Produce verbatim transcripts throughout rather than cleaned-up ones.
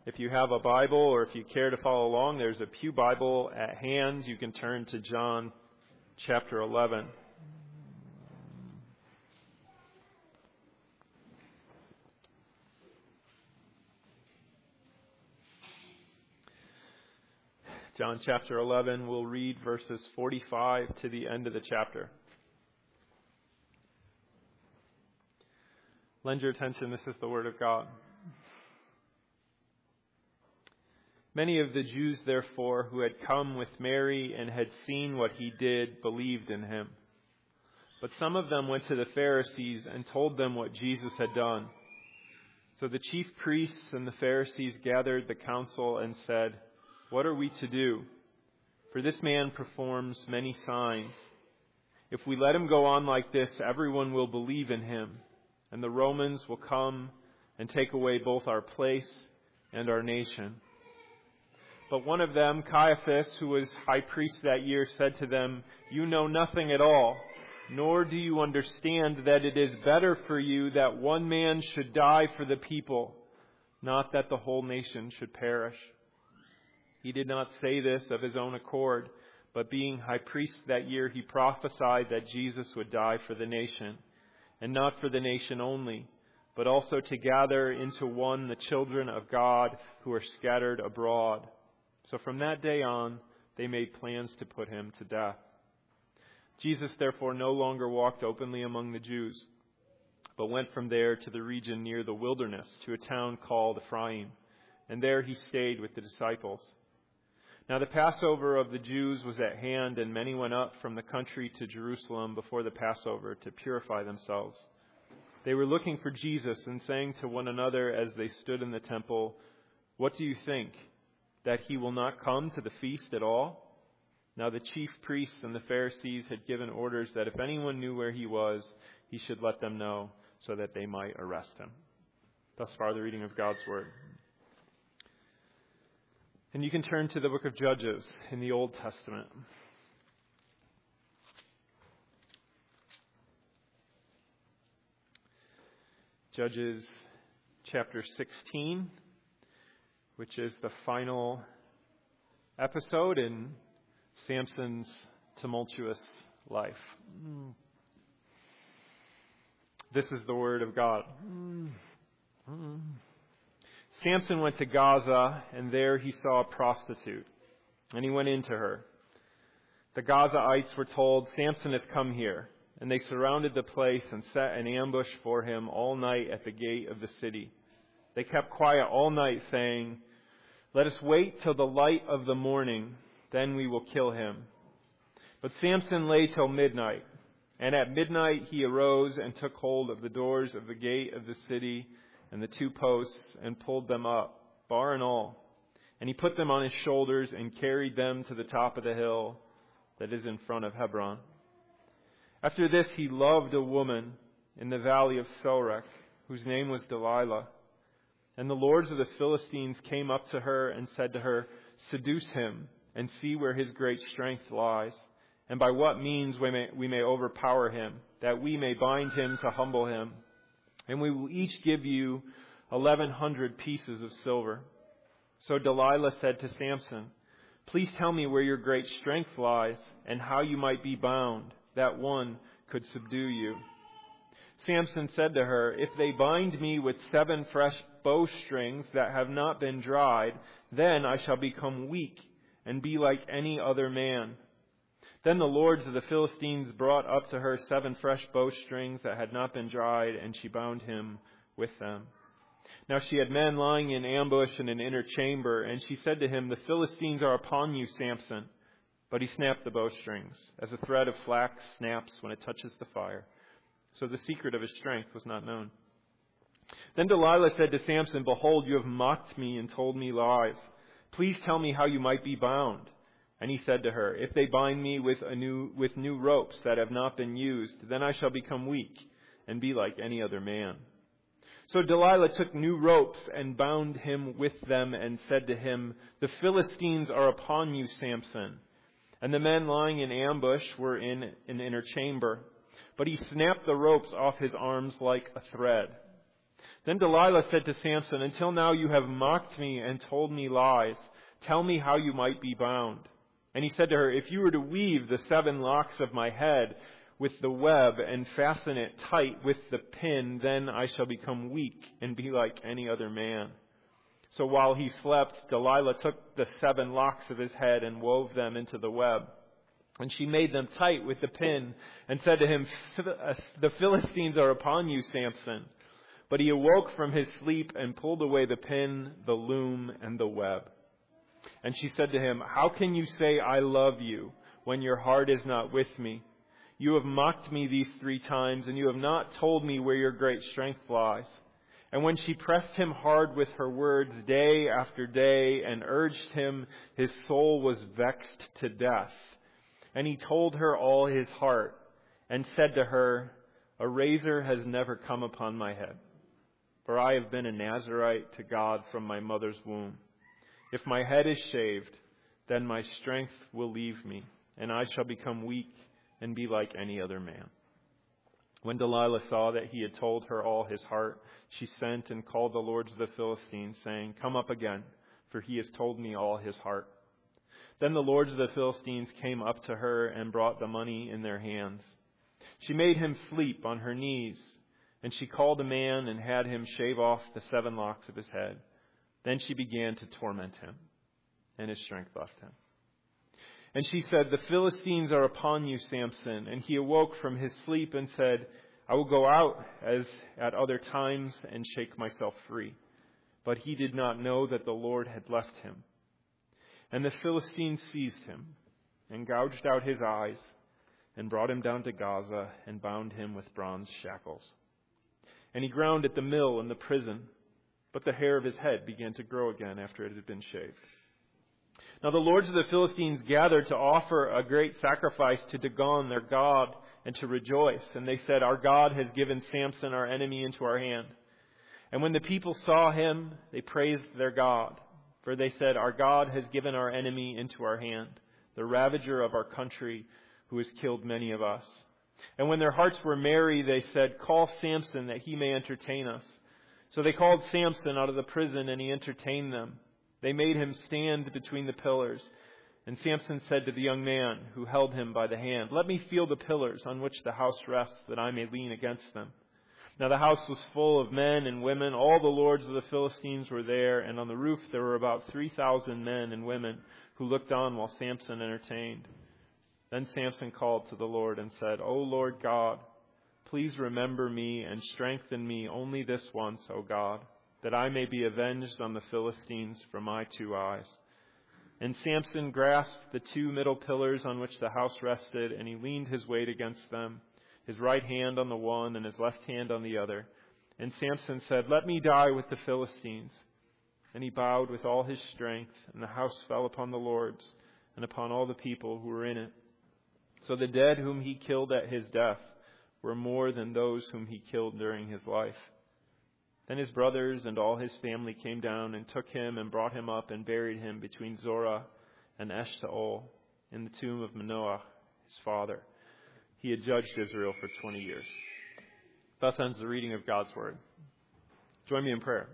If you have a Bible or if you care to follow along, there's a pew Bible at hand. You can turn to John chapter eleven. John chapter eleven, we'll read verses forty-five to the end of the chapter. Lend your attention, this is the Word of God. Many of the Jews, therefore, who had come with Mary and had seen what he did, believed in him. But some of them went to the Pharisees and told them what Jesus had done. So the chief priests and the Pharisees gathered the council and said, "What are we to do? For this man performs many signs. If we let him go on like this, everyone will believe in him, and the Romans will come and take away both our place and our nation." But one of them, Caiaphas, who was high priest that year, said to them, "You know nothing at all, nor do you understand that it is better for you that one man should die for the people, not that the whole nation should perish." He did not say this of his own accord, but being high priest that year, he prophesied that Jesus would die for the nation, and not for the nation only, but also to gather into one the children of God who are scattered abroad. So from that day on, they made plans to put him to death. Jesus therefore no longer walked openly among the Jews, but went from there to the region near the wilderness, to a town called Ephraim, and there he stayed with the disciples. Now the Passover of the Jews was at hand, and many went up from the country to Jerusalem before the Passover to purify themselves. They were looking for Jesus and saying to one another as they stood in the temple, "What do you think? That he will not come to the feast at all?" Now the chief priests and the Pharisees had given orders that if anyone knew where he was, he should let them know, so that they might arrest him. Thus far, the reading of God's Word. And you can turn to the book of Judges in the Old Testament. Judges chapter sixteen. Which is the final episode in Samson's tumultuous life. This is the Word of God. Samson went to Gaza, and there he saw a prostitute, and he went into her. The Gazaites were told, "Samson has come here," and they surrounded the place and set an ambush for him all night at the gate of the city. They kept quiet all night, saying, "Let us wait till the light of the morning, then we will kill him." But Samson lay till midnight, and at midnight he arose and took hold of the doors of the gate of the city and the two posts and pulled them up, bar and all. And he put them on his shoulders and carried them to the top of the hill that is in front of Hebron. After this he loved a woman in the valley of Sorek, whose name was Delilah. And the lords of the Philistines came up to her and said to her, "Seduce him and see where his great strength lies, and by what means we may, we may overpower him, that we may bind him to humble him. And we will each give you eleven hundred pieces of silver." So Delilah said to Samson, "Please tell me where your great strength lies, and how you might be bound, that one could subdue you." Samson said to her, "If they bind me with seven fresh bowstrings that have not been dried, then I shall become weak and be like any other man." Then the lords of the Philistines brought up to her seven fresh bowstrings that had not been dried, and she bound him with them. Now she had men lying in ambush in an inner chamber, and she said to him, "The Philistines are upon you, Samson." But he snapped the bowstrings, as a thread of flax snaps when it touches the fire. So the secret of his strength was not known. Then Delilah said to Samson, "Behold, you have mocked me and told me lies. Please tell me how you might be bound." And he said to her, "If they bind me with a new with new ropes that have not been used, then I shall become weak and be like any other man." So Delilah took new ropes and bound him with them and said to him, "The Philistines are upon you, Samson." And the men lying in ambush were in an inner chamber. But he snapped the ropes off his arms like a thread. Then Delilah said to Samson, "Until now you have mocked me and told me lies. Tell me how you might be bound." And he said to her, "If you were to weave the seven locks of my head with the web and fasten it tight with the pin, then I shall become weak and be like any other man." So while he slept, Delilah took the seven locks of his head and wove them into the web. And she made them tight with the pin and said to him, "The Philistines are upon you, Samson." But he awoke from his sleep and pulled away the pin, the loom, and the web. And she said to him, "How can you say I love you when your heart is not with me? You have mocked me these three times, and you have not told me where your great strength lies." And when she pressed him hard with her words day after day and urged him, his soul was vexed to death. And he told her all his heart and said to her, "A razor has never come upon my head, for I have been a Nazirite to God from my mother's womb. If my head is shaved, then my strength will leave me, and I shall become weak and be like any other man." When Delilah saw that he had told her all his heart, she sent and called the lords of the Philistines, saying, "Come up again, for he has told me all his heart." Then the lords of the Philistines came up to her and brought the money in their hands. She made him sleep on her knees, and she called a man and had him shave off the seven locks of his head. Then she began to torment him, and his strength left him. And she said, "The Philistines are upon you, Samson." And he awoke from his sleep and said, "I will go out as at other times and shake myself free." But he did not know that the Lord had left him. And the Philistines seized him and gouged out his eyes and brought him down to Gaza and bound him with bronze shackles. And he ground at the mill in the prison, but the hair of his head began to grow again after it had been shaved. Now the lords of the Philistines gathered to offer a great sacrifice to Dagon, their god, and to rejoice. And they said, "Our God has given Samson, our enemy, into our hand." And when the people saw him, they praised their God. For they said, "Our God has given our enemy into our hand, the ravager of our country, who has killed many of us." And when their hearts were merry, they said, "Call Samson, that he may entertain us." So they called Samson out of the prison, and he entertained them. They made him stand between the pillars. And Samson said to the young man who held him by the hand, "Let me feel the pillars on which the house rests, that I may lean against them." Now the house was full of men and women. All the lords of the Philistines were there, and on the roof there were about three thousand men and women who looked on while Samson entertained. Then Samson called to the Lord and said, "O Lord God, please remember me and strengthen me only this once, O God, that I may be avenged on the Philistines for my two eyes." And Samson grasped the two middle pillars on which the house rested, and he leaned his weight against them, his right hand on the one and his left hand on the other. And Samson said, "Let me die with the Philistines." And he bowed with all his strength, and the house fell upon the lords and upon all the people who were in it. So the dead whom he killed at his death were more than those whom he killed during his life. Then his brothers and all his family came down and took him and brought him up and buried him between Zorah and Eshtaol in the tomb of Manoah, his father. He had judged Israel for twenty years. Thus ends the reading of God's Word. Join me in prayer.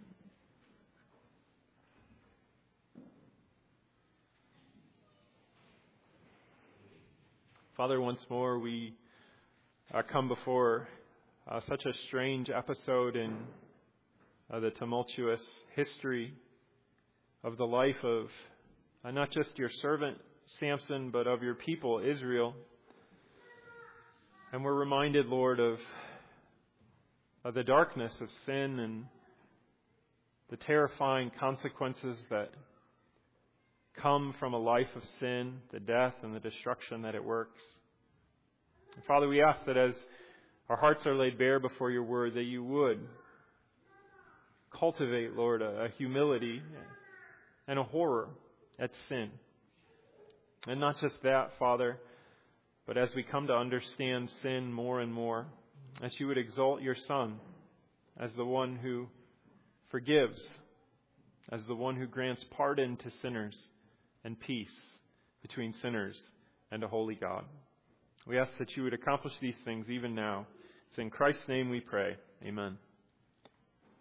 Father, once more we uh, come before uh, such a strange episode in uh, the tumultuous history of the life of uh, not just your servant Samson, but of your people, Israel. And we're reminded, Lord, of, of the darkness of sin and the terrifying consequences that come from a life of sin, the death and the destruction that it works. And Father, we ask that as our hearts are laid bare before your word, that you would cultivate, Lord, a, a humility and a horror at sin. And not just that, Father, but as we come to understand sin more and more, that you would exalt your Son as the one who forgives, as the one who grants pardon to sinners and peace between sinners and a holy God. We ask that you would accomplish these things even now. It's in Christ's name we pray. Amen.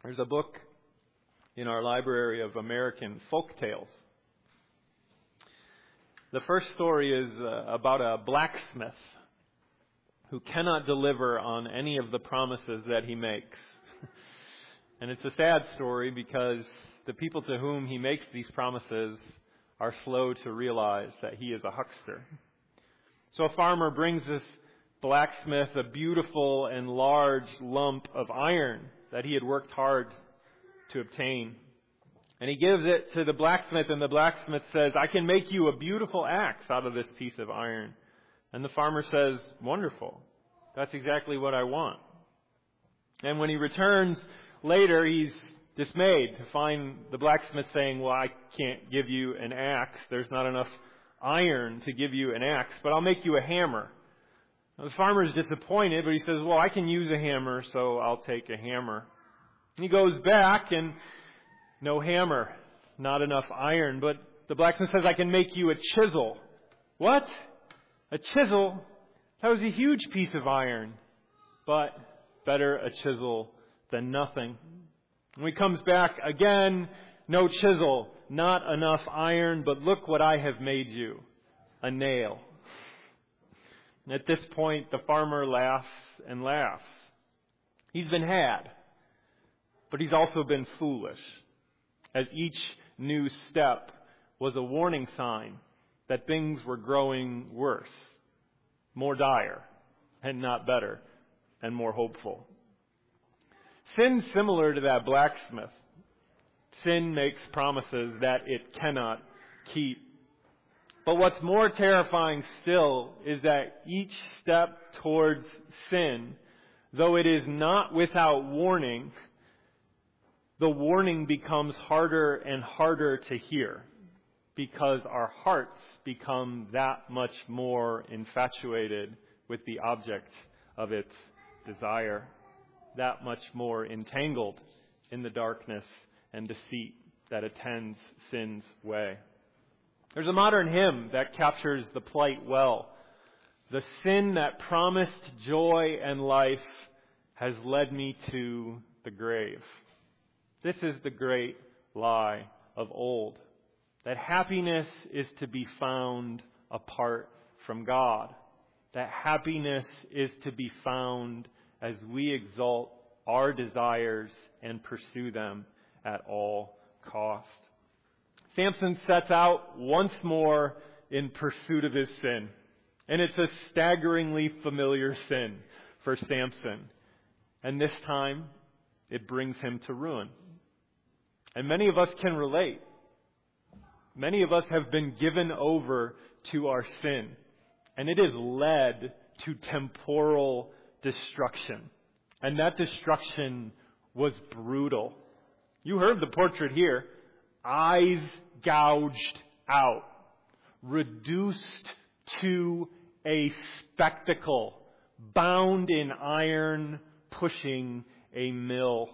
There's a book in our library of American folk tales. The first story is uh, about a blacksmith who cannot deliver on any of the promises that he makes. And it's a sad story because the people to whom he makes these promises are slow to realize that he is a huckster. So a farmer brings this blacksmith a beautiful and large lump of iron that he had worked hard to obtain. And he gives it to the blacksmith, and the blacksmith says, "I can make you a beautiful axe out of this piece of iron." And the farmer says, "Wonderful. That's exactly what I want." And when he returns later, he's dismayed to find the blacksmith saying, "Well, I can't give you an axe. There's not enough iron to give you an axe, but I'll make you a hammer." Now, the farmer is disappointed, but he says, "Well, I can use a hammer, so I'll take a hammer." And he goes back, and no hammer, not enough iron. But the blacksmith says, "I can make you a chisel." "What? A chisel? That was a huge piece of iron." But better a chisel than nothing. When he comes back again, no chisel, not enough iron, but look what I have made you, a nail. And at this point, the farmer laughs and laughs. He's been had, but he's also been foolish, as each new step was a warning sign that things were growing worse, more dire, and not better, and more hopeful. Sin's similar to that blacksmith. Sin makes promises that it cannot keep. But what's more terrifying still is that each step towards sin, though it is not without warning, the warning becomes harder and harder to hear because our hearts become that much more infatuated with the object of its desire, that much more entangled in the darkness and deceit that attends sin's way. There's a modern hymn that captures the plight well. "The sin that promised joy and life has led me to the grave." This is the great lie of old, that happiness is to be found apart from God, that happiness is to be found as we exalt our desires and pursue them at all cost. Samson sets out once more in pursuit of his sin, and it's a staggeringly familiar sin for Samson, and this time it brings him to ruin. And many of us can relate. Many of us have been given over to our sin, and it has led to temporal destruction. And that destruction was brutal. You heard the portrait here. Eyes gouged out. Reduced to a spectacle. Bound in iron, pushing a mill.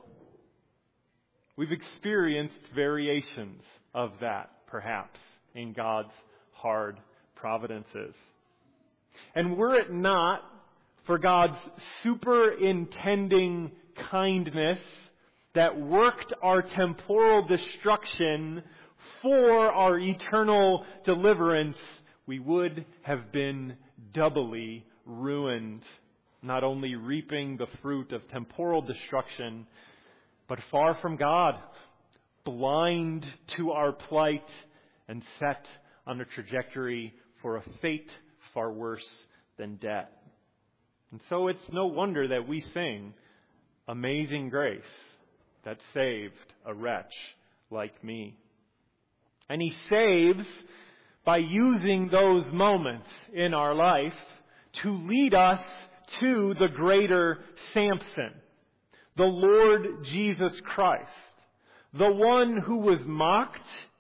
We've experienced variations of that, perhaps, in God's hard providences. And were it not for God's superintending kindness that worked our temporal destruction for our eternal deliverance, we would have been doubly ruined, not only reaping the fruit of temporal destruction, but far from God, blind to our plight, and set on a trajectory for a fate far worse than death. And so it's no wonder that we sing, "Amazing Grace that saved a wretch like me." And He saves by using those moments in our life to lead us to the greater Samson, the Lord Jesus Christ, the one who was mocked,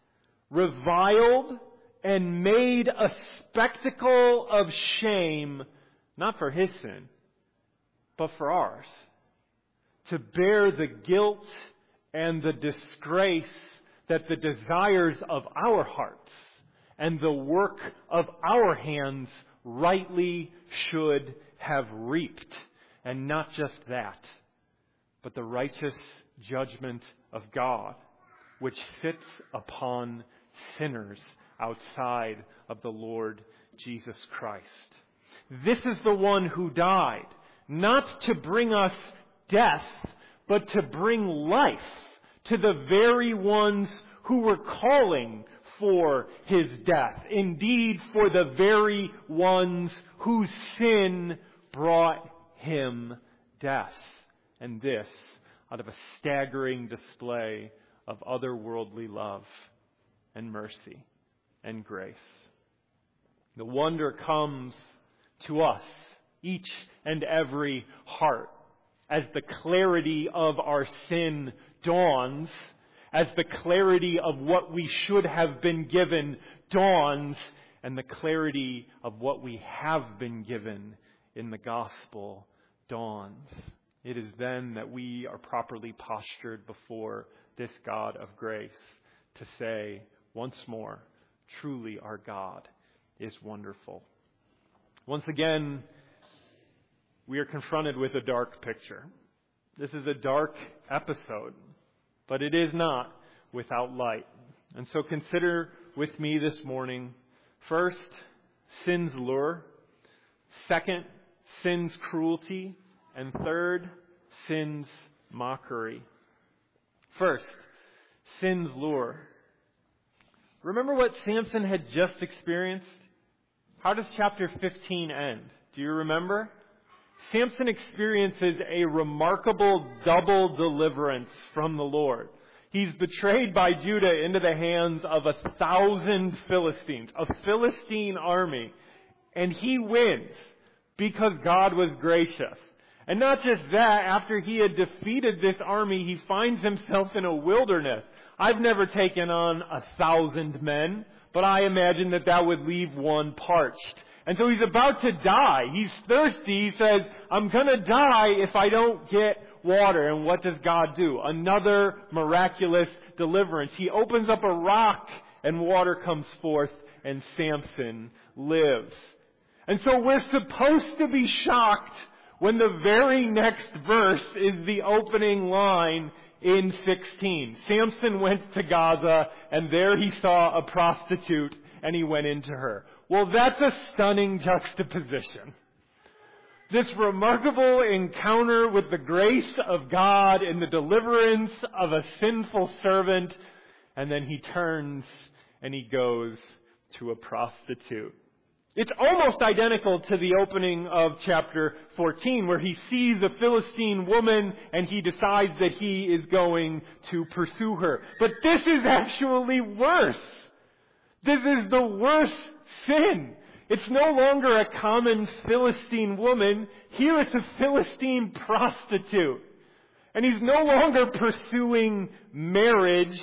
reviled, and made a spectacle of shame, not for his sin, but for ours, to bear the guilt and the disgrace that the desires of our hearts and the work of our hands rightly should have reaped. And not just that, but the righteous judgment of God, which sits upon sinners outside of the Lord Jesus Christ. This is the one who died, not to bring us death, but to bring life to the very ones who were calling for his death. Indeed, for the very ones whose sin brought him death. And this out of a staggering display of otherworldly love and mercy and grace. The wonder comes to us, each and every heart, as the clarity of our sin dawns, as the clarity of what we should have been given dawns, and the clarity of what we have been given in the gospel dawns. It is then that we are properly postured before this God of grace to say once more, truly our God is wonderful. Once again, we are confronted with a dark picture. This is a dark episode, but it is not without light. And so consider with me this morning, first, sin's lure. Second, sin's cruelty. And third, sin's mockery. First, sin's lure. Remember what Samson had just experienced? How does chapter fifteen end? Do you remember? Samson experiences a remarkable double deliverance from the Lord. He's betrayed by Judah into the hands of a thousand Philistines, a Philistine army, and he wins because God was gracious. And not just that, after he had defeated this army, he finds himself in a wilderness. I've never taken on a thousand men, but I imagine that that would leave one parched. And so he's about to die. He's thirsty. He says, I'm going to die if I don't get water. And what does God do? Another miraculous deliverance. He opens up a rock and water comes forth and Samson lives. And so we're supposed to be shocked when the very next verse is the opening line in sixteen. Samson went to Gaza and there he saw a prostitute and he went into her. Well, that's a stunning juxtaposition. This remarkable encounter with the grace of God and the deliverance of a sinful servant, and then he turns and he goes to a prostitute. It's almost identical to the opening of chapter fourteen, where he sees a Philistine woman and he decides that he is going to pursue her. But this is actually worse. This is the worst sin. It's no longer a common Philistine woman. Here it's a Philistine prostitute. And he's no longer pursuing marriage.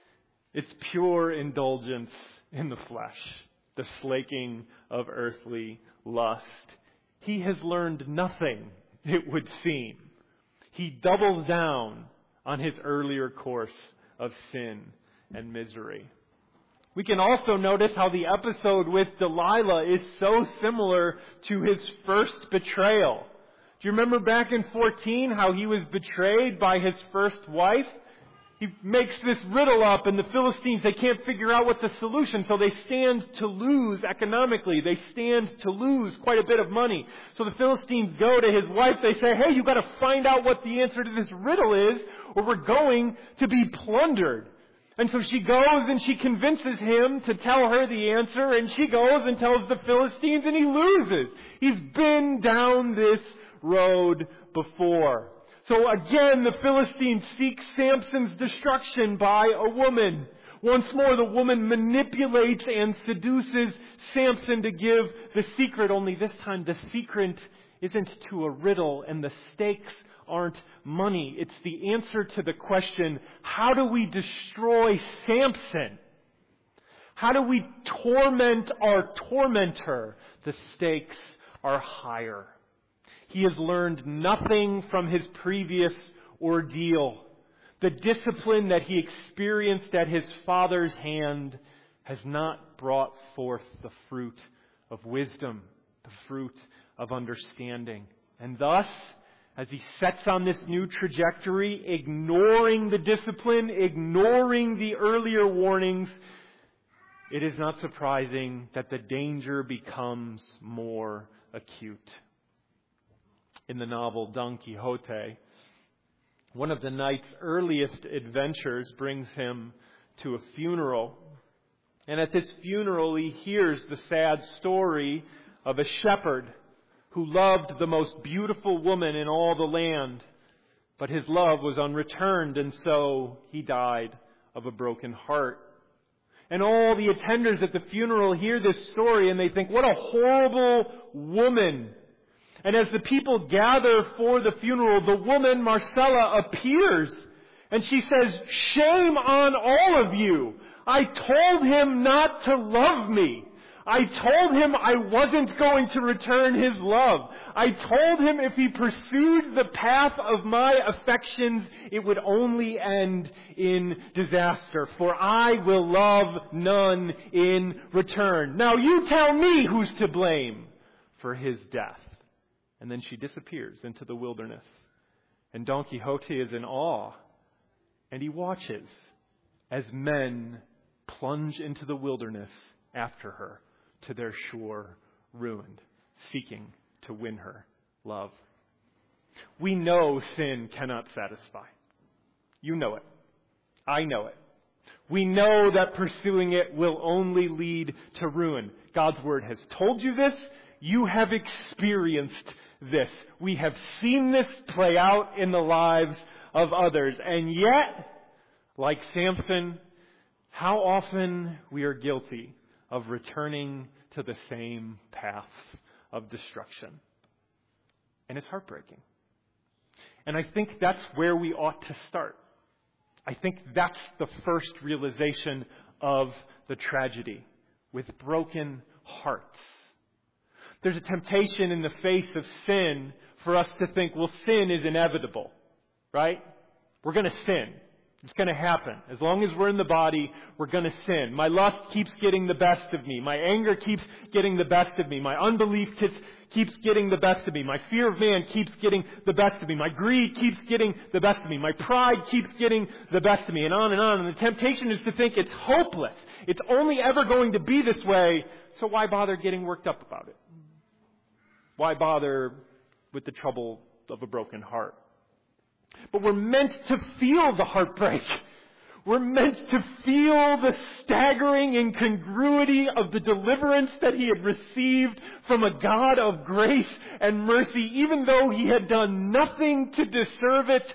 It's pure indulgence in the flesh. The slaking of earthly lust. He has learned nothing, it would seem. He doubles down on his earlier course of sin and misery. We can also notice how the episode with Delilah is so similar to his first betrayal. Do you remember back in fourteen how he was betrayed by his first wife? He makes this riddle up and the Philistines, they can't figure out what the solution, so they stand to lose economically. They stand to lose quite a bit of money. So the Philistines go to his wife, they say, hey, you've got to find out what the answer to this riddle is or we're going to be plundered. And so she goes and she convinces him to tell her the answer, and she goes and tells the Philistines and he loses. He's been down this road before. So again, the Philistines seek Samson's destruction by a woman. Once more, the woman manipulates and seduces Samson to give the secret, only this time the secret isn't to a riddle and the stakes aren't money. It's the answer to the question, how do we destroy Samson? How do we torment our tormentor? The stakes are higher. He has learned nothing from his previous ordeal. The discipline that he experienced at his father's hand has not brought forth the fruit of wisdom, the fruit of understanding. And thus, as he sets on this new trajectory, ignoring the discipline, ignoring the earlier warnings, it is not surprising that the danger becomes more acute. In the novel Don Quixote, one of the knight's earliest adventures brings him to a funeral. And at this funeral, he hears the sad story of a shepherd who loved the most beautiful woman in all the land. But his love was unreturned, and so he died of a broken heart. And all the attenders at the funeral hear this story and they think, what a horrible woman. And as the people gather for the funeral, the woman, Marcella, appears. And she says, shame on all of you. I told him not to love me. I told him I wasn't going to return his love. I told him if he pursued the path of my affections, it would only end in disaster. For I will love none in return. Now you tell me who's to blame for his death. And then she disappears into the wilderness. And Don Quixote is in awe. And he watches as men plunge into the wilderness after her to their sure ruin, seeking to win her love. We know sin cannot satisfy. You know it. I know it. We know that pursuing it will only lead to ruin. God's Word has told you this. You have experienced this. We have seen this play out in the lives of others. And yet, like Samson, how often we are guilty of returning to the same paths of destruction. And it's heartbreaking. And I think that's where we ought to start. I think that's the first realization of the tragedy, with broken hearts. There's a temptation in the face of sin for us to think, well, sin is inevitable, right? We're going to sin. It's going to happen. As long as we're in the body, we're going to sin. My lust keeps getting the best of me. My anger keeps getting the best of me. My unbelief keeps, keeps getting the best of me. My fear of man keeps getting the best of me. My greed keeps getting the best of me. My pride keeps getting the best of me. And on and on. And the temptation is to think it's hopeless. It's only ever going to be this way. So why bother getting worked up about it? Why bother with the trouble of a broken heart? But we're meant to feel the heartbreak. We're meant to feel the staggering incongruity of the deliverance that he had received from a God of grace and mercy, even though he had done nothing to deserve it,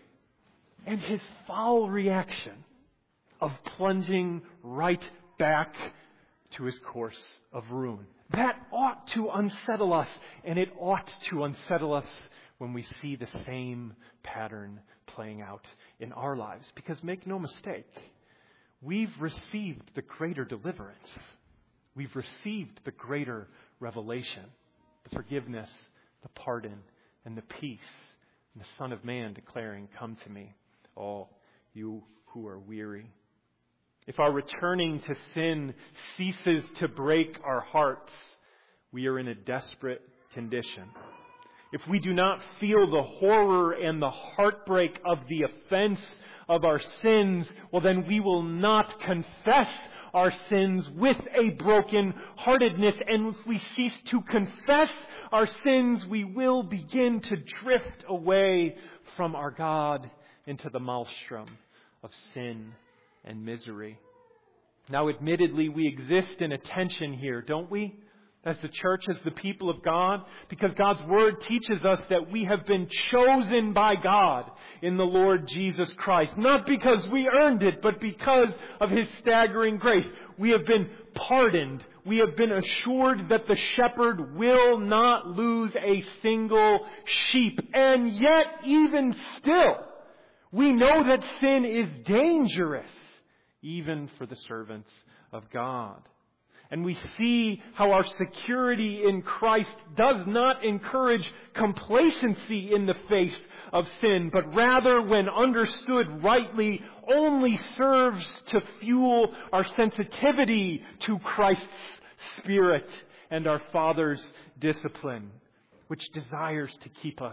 and his foul reaction of plunging right back to his course of ruin. That ought to unsettle us, and it ought to unsettle us when we see the same pattern playing out in our lives. Because make no mistake, we've received the greater deliverance. We've received the greater revelation, the forgiveness, the pardon, and the peace, and the Son of Man declaring, come to me, all you who are weary. If our returning to sin ceases to break our hearts, we are in a desperate condition. If we do not feel the horror and the heartbreak of the offense of our sins, well, then we will not confess our sins with a broken heartedness. And if we cease to confess our sins, we will begin to drift away from our God into the maelstrom of sin and misery. Now, admittedly, we exist in a tension here, don't we? As the church, as the people of God, because God's Word teaches us that we have been chosen by God in the Lord Jesus Christ. Not because we earned it, but because of His staggering grace. We have been pardoned. We have been assured that the shepherd will not lose a single sheep. And yet, even still, we know that sin is dangerous, even for the servants of God. And we see how our security in Christ does not encourage complacency in the face of sin, but rather, when understood rightly, only serves to fuel our sensitivity to Christ's Spirit and our Father's discipline, which desires to keep us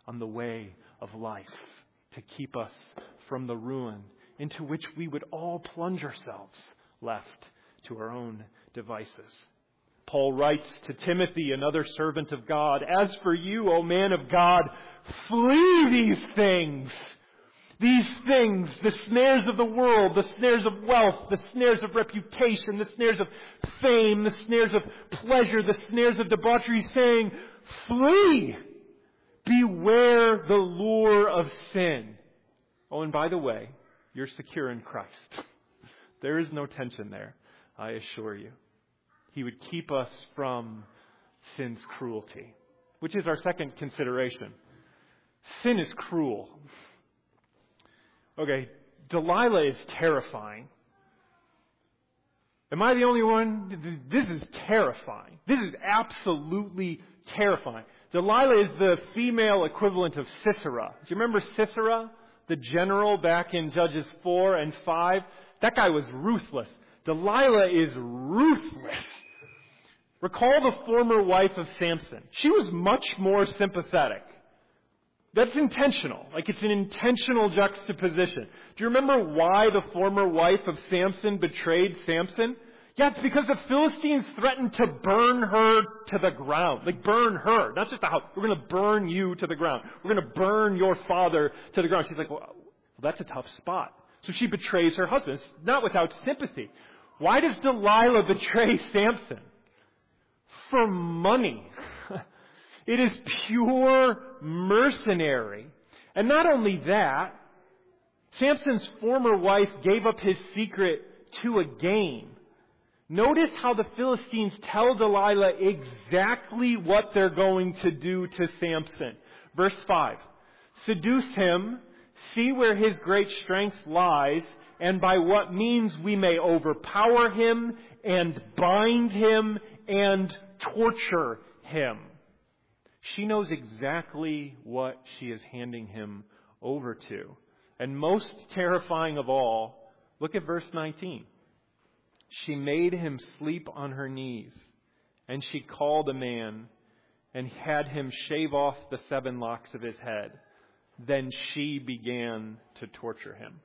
on the way of life to keep us from the ruin into which we would all plunge ourselves left to our own devices. Paul writes to Timothy, another servant of God, "As for you, O man of God, flee these things." These things, the snares of the world, the snares of wealth, the snares of reputation, the snares of fame, the snares of pleasure, the snares of debauchery, saying, flee! Beware the lure of sin. Oh, and by the way, you're secure in Christ. There is no tension there, I assure you. He would keep us from sin's cruelty, which is our second consideration. Sin is cruel. Okay, Delilah is terrifying. Am I the only one? This is terrifying. This is absolutely terrifying. Delilah is the female equivalent of Sisera. Do you remember Sisera, the general back in Judges four and five? That guy was ruthless. Delilah is ruthless. Recall the former wife of Samson. She was much more sympathetic. That's intentional. Like, it's an intentional juxtaposition. Do you remember why the former wife of Samson betrayed Samson? Yeah, it's because the Philistines threatened to burn her to the ground. Like, burn her. Not just the house. We're going to burn you to the ground. We're going to burn your father to the ground. She's like, well, that's a tough spot. So she betrays her husband. It's not without sympathy. Why does Delilah betray Samson? For money. It is pure mercenary. And not only that, Samson's former wife gave up his secret to a gain. Notice how the Philistines tell Delilah exactly what they're going to do to Samson. Verse five. Seduce him, see where his great strength lies, and by what means we may overpower him and bind him and torture him. She knows exactly what she is handing him over to. And most terrifying of all, look at verse nineteen. She made him sleep on her knees, and she called a man and had him shave off the seven locks of his head. Then she began to torture him.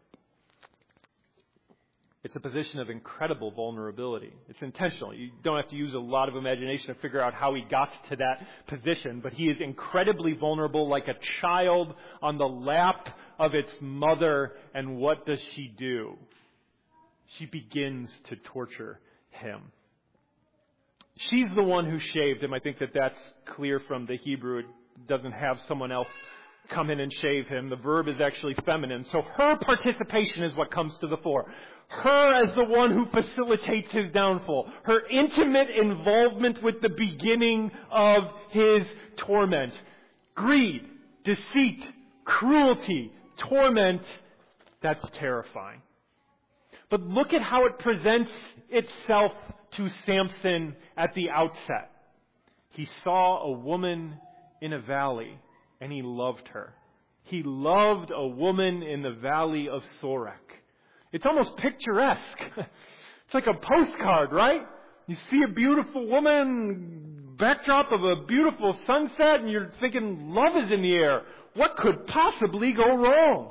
It's a position of incredible vulnerability. It's intentional. You don't have to use a lot of imagination to figure out how he got to that position, but he is incredibly vulnerable, like a child on the lap of its mother. And what does she do? She begins to torture him. She's the one who shaved him. I think that that's clear from the Hebrew. It doesn't have someone else come in and shave him. The verb is actually feminine. So her participation is what comes to the fore. Her as the one who facilitates his downfall. Her intimate involvement with the beginning of his torment. Greed, deceit, cruelty, torment. That's terrifying. But look at how it presents itself to Samson at the outset. He saw a woman in a valley, and he loved her. He loved a woman in the valley of Sorek. It's almost picturesque. It's like a postcard, right? You see a beautiful woman, backdrop of a beautiful sunset, and you're thinking, love is in the air. What could possibly go wrong?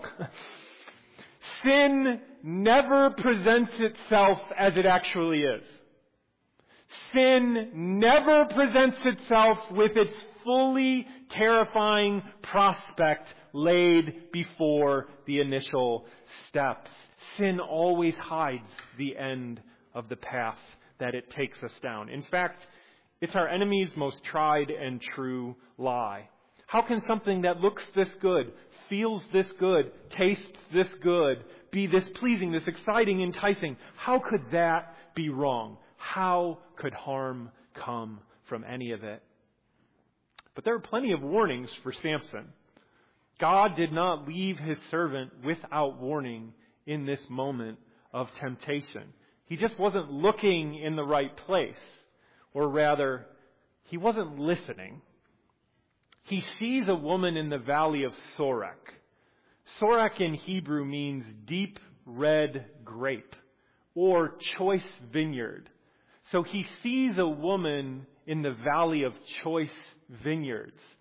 Sin never presents itself as it actually is. Sin never presents itself with its fully terrifying prospect laid before the initial steps. Sin always hides the end of the path that it takes us down. In fact, it's our enemy's most tried and true lie. How can something that looks this good, feels this good, tastes this good, be this pleasing, this exciting, enticing? How could that be wrong? How could harm come from any of it? But there are plenty of warnings for Samson. God did not leave his servant without warning in this moment of temptation. He just wasn't looking in the right place. Or rather, he wasn't listening. He sees a woman in the valley of Sorek. Sorek in Hebrew means deep red grape or choice vineyard. So he sees a woman in the valley of choice vineyards.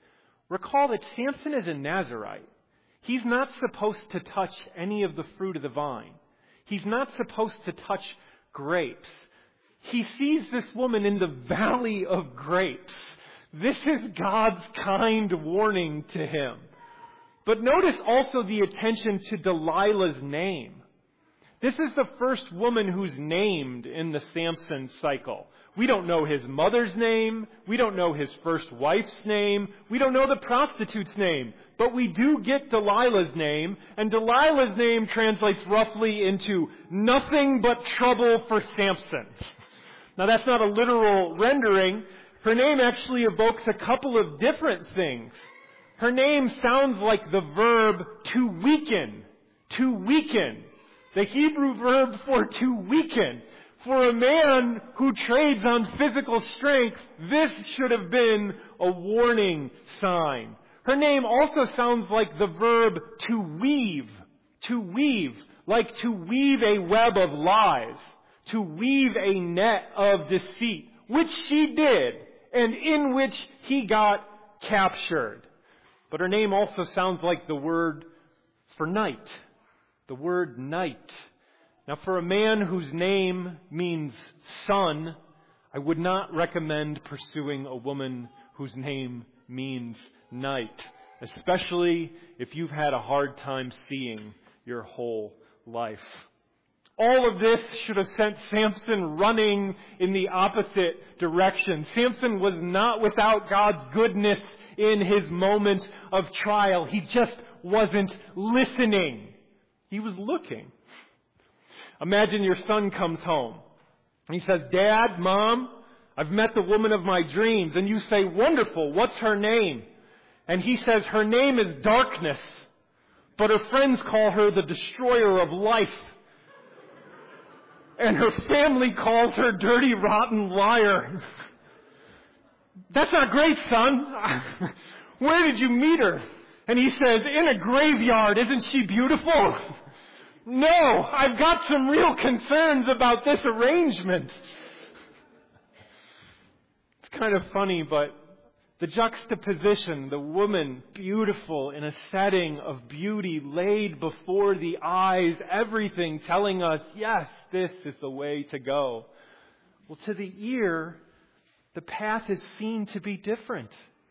Recall that Samson is a Nazirite. He's not supposed to touch any of the fruit of the vine. He's not supposed to touch grapes. He sees this woman in the valley of grapes. This is God's kind warning to him. But notice also the attention to Delilah's name. This is the first woman who's named in the Samson cycle. We don't know his mother's name. We don't know his first wife's name. We don't know the prostitute's name. But we do get Delilah's name. And Delilah's name translates roughly into nothing but trouble for Samson. Now that's not a literal rendering. Her name actually evokes a couple of different things. Her name sounds like the verb to weaken. To weaken. The Hebrew verb for to weaken. For a man who trades on physical strength, this should have been a warning sign. Her name also sounds like the verb to weave. To weave. Like to weave a web of lies. To weave a net of deceit. Which she did. And in which he got captured. But her name also sounds like the word for night. The word night. Now, for a man whose name means sun, I would not recommend pursuing a woman whose name means night, especially if you've had a hard time seeing your whole life. All of this should have sent Samson running in the opposite direction. Samson was not without God's goodness in his moment of trial. He just wasn't listening. He was looking. Imagine your son comes home. He says, Dad, Mom, I've met the woman of my dreams. And you say, wonderful, what's her name? And he says, her name is Darkness, but her friends call her the destroyer of life. And her family calls her dirty, rotten liar. That's not great, son. Where did you meet her? And he says, in a graveyard. Isn't she beautiful? No, I've got some real concerns about this arrangement. It's kind of funny, but the juxtaposition, the woman beautiful in a setting of beauty laid before the eyes, everything telling us, yes, this is the way to go. Well, to the ear, the path is seen to be different.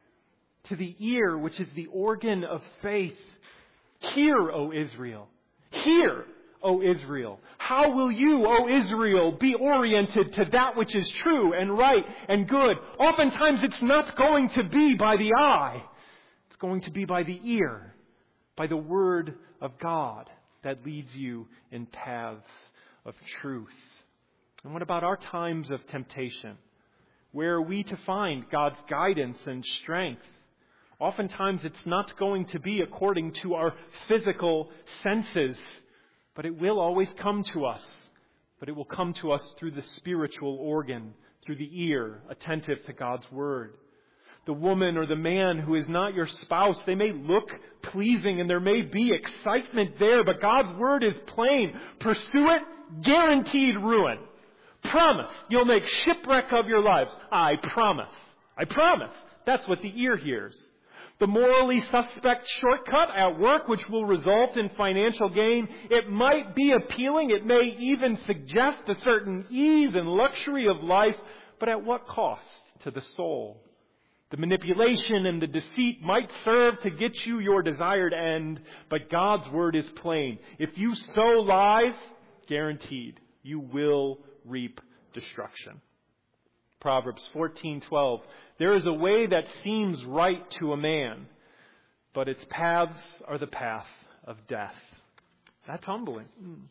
To the ear, which is the organ of faith, hear, O Israel. Hear, O Israel. How will you, O Israel, be oriented to that which is true and right and good? Oftentimes it's not going to be by the eye. It's going to be by the ear, by the word of God that leads you in paths of truth. And what about our times of temptation? Where are we to find God's guidance and strength? Oftentimes it's not going to be according to our physical senses, but it will always come to us. But it will come to us through the spiritual organ, through the ear, attentive to God's word. The woman or the man who is not your spouse, they may look pleasing and there may be excitement there, but God's word is plain. Pursue it, guaranteed ruin. Promise, you'll make shipwreck of your lives. I promise. I promise. That's what the ear hears. The morally suspect shortcut at work, which will result in financial gain, it might be appealing. It may even suggest a certain ease and luxury of life, but at what cost to the soul? The manipulation and the deceit might serve to get you your desired end, but God's word is plain. If you sow lies, guaranteed, you will reap destruction. Proverbs fourteen twelve. There is a way that seems right to a man, but its paths are the path of death. That's humbling.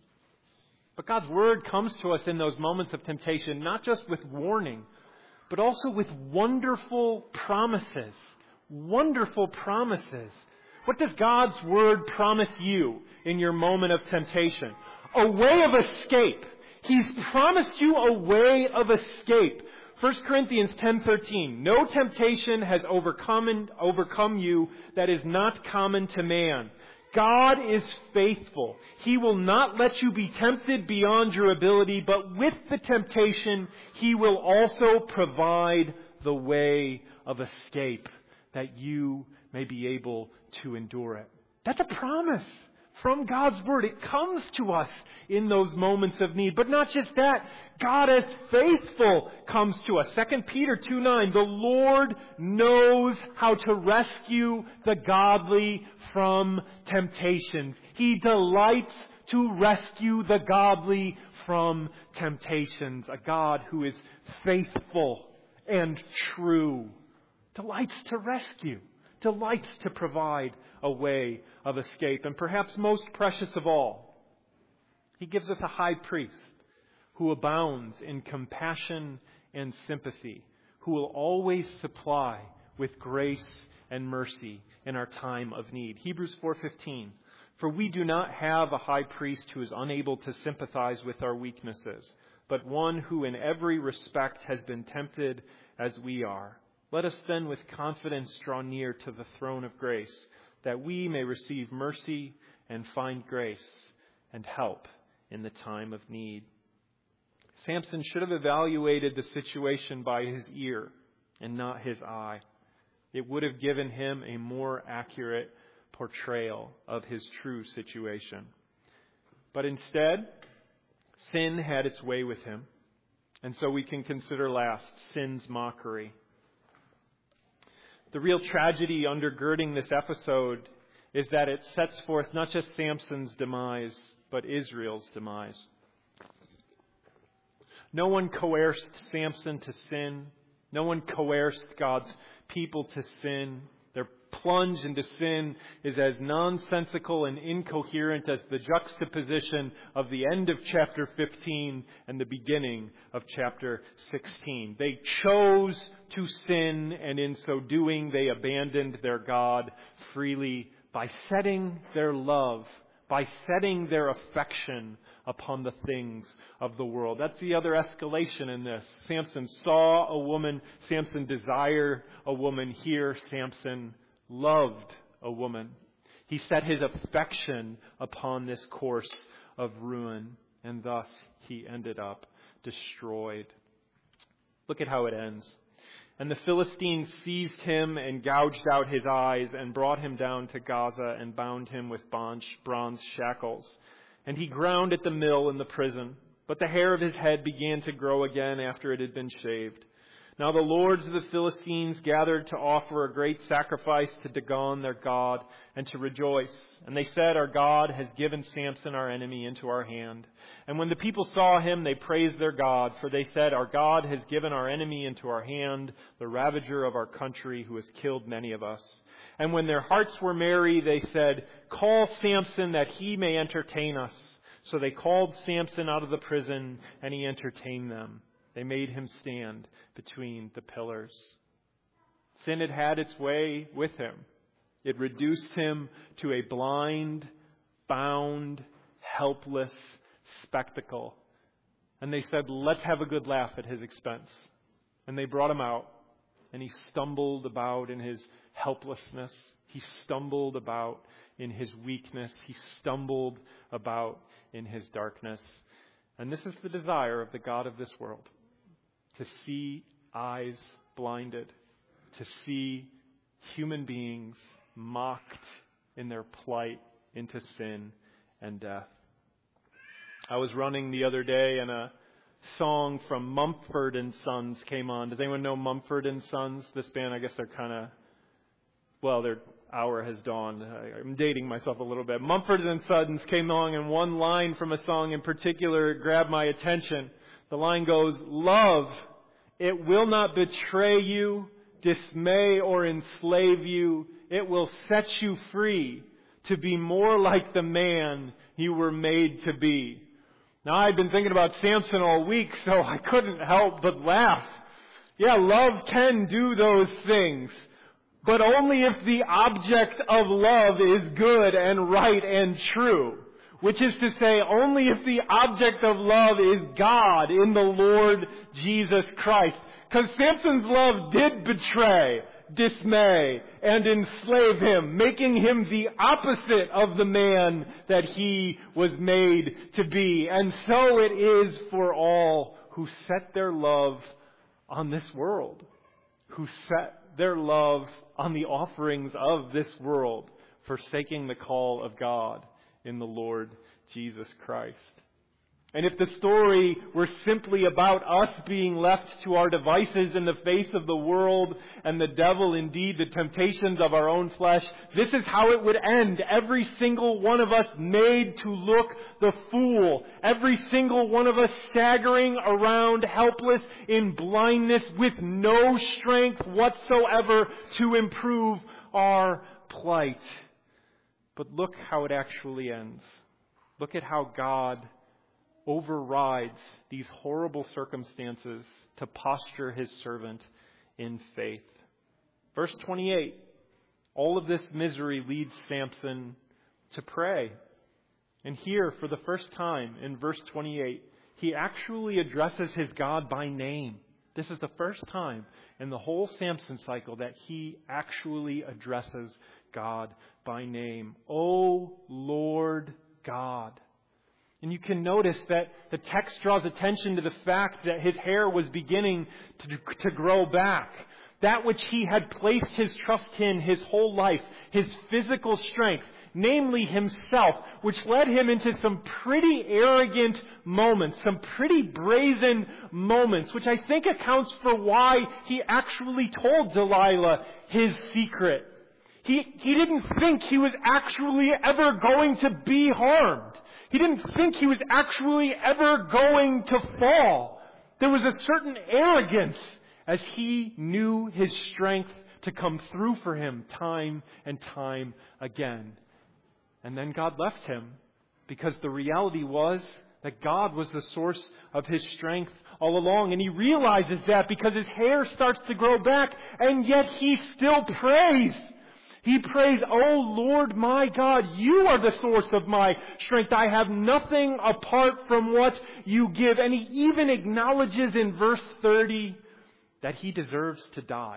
But God's word comes to us in those moments of temptation, not just with warning, but also with wonderful promises. Wonderful promises. What does God's word promise you in your moment of temptation? A way of escape. He's promised you a way of escape. First Corinthians ten thirteen. No temptation has overcome, overcome you that is not common to man. God is faithful. He will not let you be tempted beyond your ability, but with the temptation, He will also provide the way of escape that you may be able to endure it. That's a promise from God's Word. It comes to us in those moments of need. But not just that, God as faithful comes to us. Second Peter two nine, the Lord knows how to rescue the godly from temptations. He delights to rescue the godly from temptations. A God who is faithful and true delights to rescue, delights to provide a way of escape. And perhaps most precious of all, He gives us a high priest who abounds in compassion and sympathy, who will always supply with grace and mercy in our time of need. Hebrews four fifteen, for we do not have a high priest who is unable to sympathize with our weaknesses, but one who in every respect has been tempted as we are. Let us then with confidence draw near to the throne of grace, that we may receive mercy and find grace and help in the time of need. Samson should have evaluated the situation by his ear and not his eye. It would have given him a more accurate portrayal of his true situation. But instead, sin had its way with him. And so we can consider last sin's mockery. The real tragedy undergirding this episode is that it sets forth not just Samson's demise, but Israel's demise. No one coerced Samson to sin. No one coerced God's people to sin. Their plunge into sin is as nonsensical and incoherent as the juxtaposition of the end of chapter fifteen and the beginning of chapter sixteen. They chose to sin, and in so doing, they abandoned their God freely by setting their love, by setting their affection upon the things of the world. That's the other escalation in this. Samson saw a woman. Samson desired a woman. Here, Samson loved a woman. He set his affection upon this course of ruin, and thus he ended up destroyed. Look at how it ends. And the Philistines seized him and gouged out his eyes and brought him down to Gaza and bound him with bronze shackles. And he ground at the mill in the prison, but the hair of his head began to grow again after it had been shaved. Now the lords of the Philistines gathered to offer a great sacrifice to Dagon their god and to rejoice. And they said, our God has given Samson our enemy into our hand. And when the people saw him, they praised their God, for they said, our God has given our enemy into our hand, the ravager of our country, who has killed many of us. And when their hearts were merry, they said, call Samson that he may entertain us. So they called Samson out of the prison, and he entertained them. They made him stand between the pillars. Sin had had its way with him. It reduced him to a blind, bound, helpless spectacle. And they said, let's have a good laugh at his expense. And they brought him out, and he stumbled about in his helplessness. He stumbled about in his weakness. He stumbled about in his darkness. And this is the desire of the God of this world, to see eyes blinded, to see human beings mocked in their plight into sin and death. I was running the other day and a song from Mumford and Sons came on. Does anyone know Mumford and Sons? This band, I guess they're kind of, well, their hour has dawned. I'm dating myself a little bit. Mumford and Sons came on, and one line from a song in particular grabbed my attention. The line goes, love, it will not betray you, dismay or enslave you. It will set you free to be more like the man you were made to be. Now, I've been thinking about Samson all week, so I couldn't help but laugh. Yeah, love can do those things, but only if the object of love is good and right and true. Which is to say, only if the object of love is God in the Lord Jesus Christ. Because Samson's love did betray, dismay, and enslave him, making him the opposite of the man that he was made to be. And so it is for all who set their love on this world, who set their love on the offerings of this world, forsaking the call of God in the Lord Jesus Christ. And if the story were simply about us being left to our devices in the face of the world and the devil, indeed the temptations of our own flesh, this is how it would end. Every single one of us made to look the fool. Every single one of us staggering around helpless in blindness with no strength whatsoever to improve our plight. But look how it actually ends. Look at how God overrides these horrible circumstances to posture His servant in faith. Verse twenty-eight, all of this misery leads Samson to pray. And here, for the first time in verse twenty-eight, he actually addresses his God by name. This is the first time in the whole Samson cycle that he actually addresses God by name. O Lord God. And you can notice that the text draws attention to the fact that his hair was beginning to, to grow back. That which he had placed his trust in his whole life, his physical strength, namely himself, which led him into some pretty arrogant moments, some pretty brazen moments, which I think accounts for why he actually told Delilah his secret. He, he didn't think he was actually ever going to be harmed. He didn't think he was actually ever going to fall. There was a certain arrogance as he knew his strength to come through for him time and time again. And then God left him because the reality was that God was the source of his strength all along. And he realizes that because his hair starts to grow back, and yet he still prays. He prays, "O Lord my God, you are the source of my strength. I have nothing apart from what you give." And he even acknowledges in verse thirty that he deserves to die.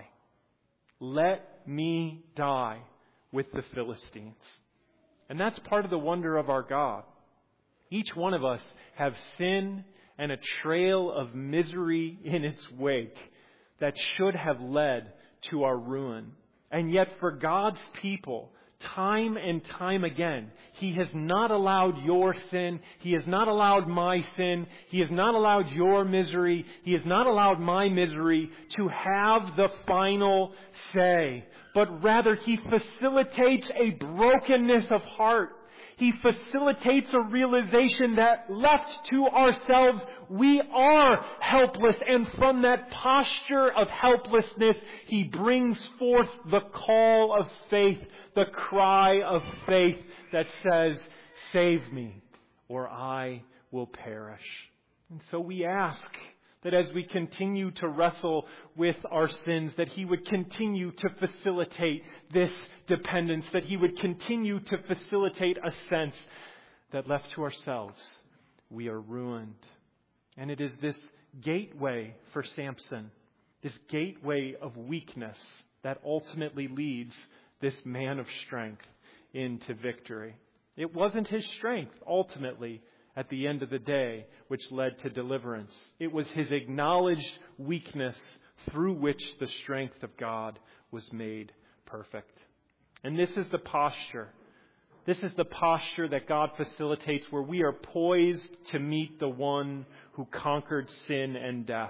Let me die with the Philistines. And that's part of the wonder of our God. Each one of us have sin and a trail of misery in its wake that should have led to our ruin. And yet for God's people, time and time again, He has not allowed your sin. He has not allowed my sin. He has not allowed your misery. He has not allowed my misery to have the final say. But rather, He facilitates a brokenness of heart. He facilitates a realization that left to ourselves, we are helpless. And from that posture of helplessness, He brings forth the call of faith, the cry of faith that says, "Save me, or I will perish." And so we ask that as we continue to wrestle with our sins, that He would continue to facilitate this dependence, that He would continue to facilitate a sense that left to ourselves, we are ruined. And it is this gateway for Samson, this gateway of weakness, that ultimately leads this man of strength into victory. It wasn't his strength, ultimately, at the end of the day, which led to deliverance. It was his acknowledged weakness through which the strength of God was made perfect. And this is the posture. This is the posture that God facilitates, where we are poised to meet the one who conquered sin and death.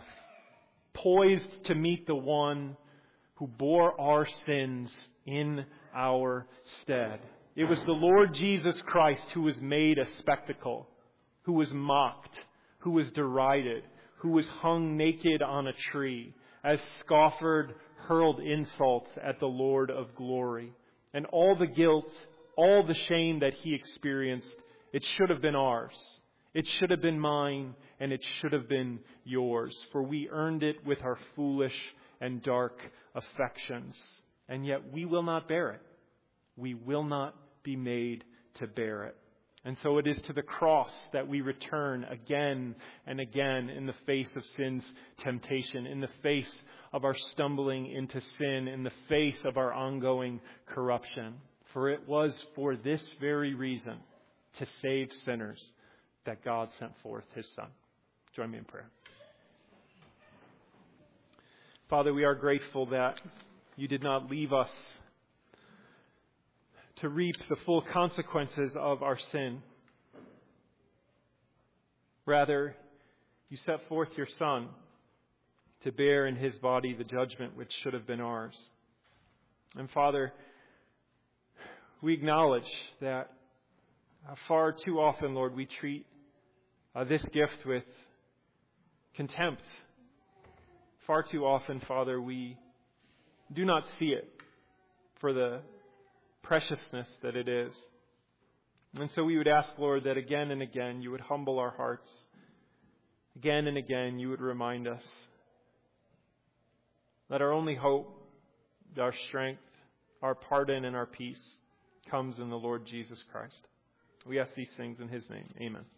Poised to meet the one who bore our sins in our stead. It was the Lord Jesus Christ who was made a spectacle, who was mocked, who was derided, who was hung naked on a tree, as scoffers hurled insults at the Lord of glory. And all the guilt, all the shame that He experienced, it should have been ours. It should have been mine, and it should have been yours, for we earned it with our foolish and dark affections. And yet we will not bear it. We will not be made to bear it. And so it is to the cross that we return again and again in the face of sin's temptation, in the face of our stumbling into sin, in the face of our ongoing corruption. For it was for this very reason, to save sinners, that God sent forth His Son. Join me in prayer. Father, we are grateful that you did not leave us to reap the full consequences of our sin. Rather, you set forth your Son to bear in his body the judgment which should have been ours. And Father, we acknowledge that uh, far too often, Lord, we treat uh, this gift with contempt. Far too often, Father, we do not see it for the preciousness that it is. And so we would ask, Lord, that again and again you would humble our hearts. Again and again you would remind us that our only hope, our strength, our pardon, and our peace comes in the Lord Jesus Christ. We ask these things in his name. Amen.